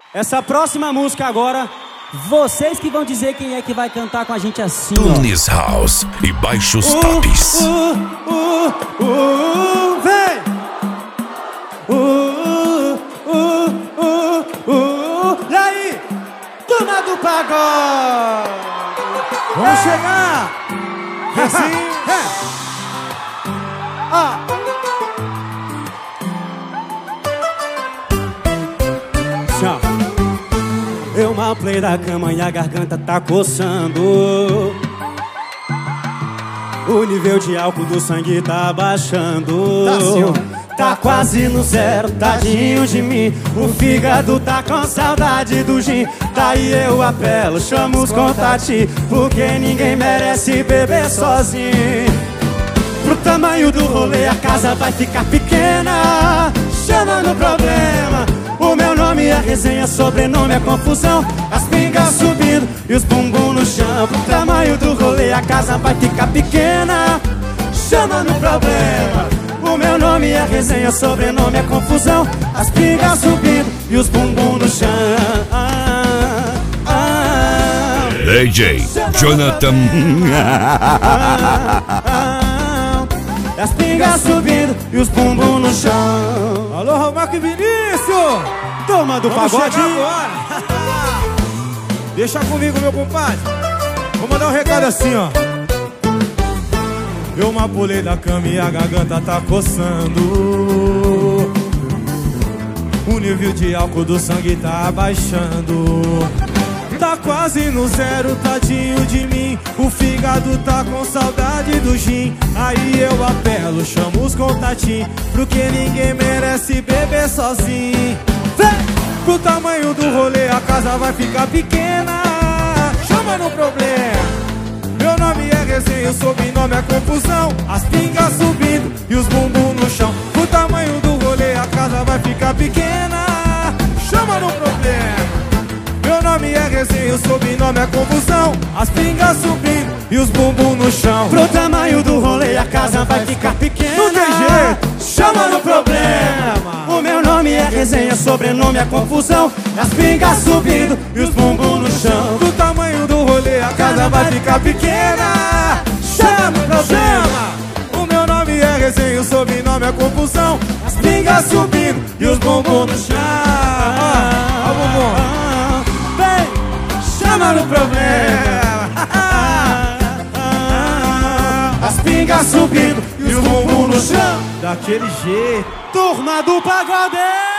Essa próxima música agora, vocês que vão dizer quem é que vai cantar com a gente assim, ó. Tunis House e Baixos Tops. Vem! E aí? Turma do pagode! Vamos chegar! Assim. Tchau. Eu mal play da cama e a garganta tá coçando. O nível de álcool do sangue tá baixando. Tá assim, ó. Tá quase no zero, tadinho de mim. O fígado tá com saudade do gin. Daí eu apelo, chamo os contatinhos, porque ninguém merece beber sozinho. Pro tamanho do rolê a casa vai ficar pequena. Chama no problema. O meu nome é resenha, sobrenome é confusão. As pingas subindo e os bumbum no chão. Pro tamanho do rolê a casa vai ficar pequena. Chama no problema. O meu nome é resenha, sobrenome é confusão. As pingas subindo e os bumbum no chão. DJ Jonathan. As pingas subindo e os bumbum no chão. Alô, Romarco e Vinícius! Toma do Vamos pagode. chegar agora. Deixa comigo, meu compadre. Vou mandar um recado assim, ó. Eu mal pulei da cama e a garganta tá coçando. O nível de álcool do sangue tá abaixando. Tá quase no zero, tadinho de mim. O fígado tá com saudade do gin. Aí eu apelo, chamo os contatinhos, porque ninguém merece beber sozinho. Vem! Pro tamanho do rolê a casa vai ficar pequena. Chama no problema. Meu nome é resenha, o sobrenome é confusão. As pingas subindo e os bumbum no chão. Pro tamanho do rolê a casa vai ficar pequena. Chama no problema. Meu nome é resenha, o sobrenome é confusão. As pingas subindo e os bumbum no chão. Pro tamanho do rolê a casa vai ficar pequena. Não tem jeito, chama no problema. O meu nome é resenha, sobrenome é confusão. As pingas subindo e os bumbum no chão. Do tamanho do rolê a casa vai ficar pequena. Chama no problema. O meu nome é resenha, o sobrenome é confusão. As pingas subindo e os bumbum no chão. Ó o bumbum. Chama no problema. As pingas subindo e os bumbum no chão. Daquele jeito. Turma do pagode.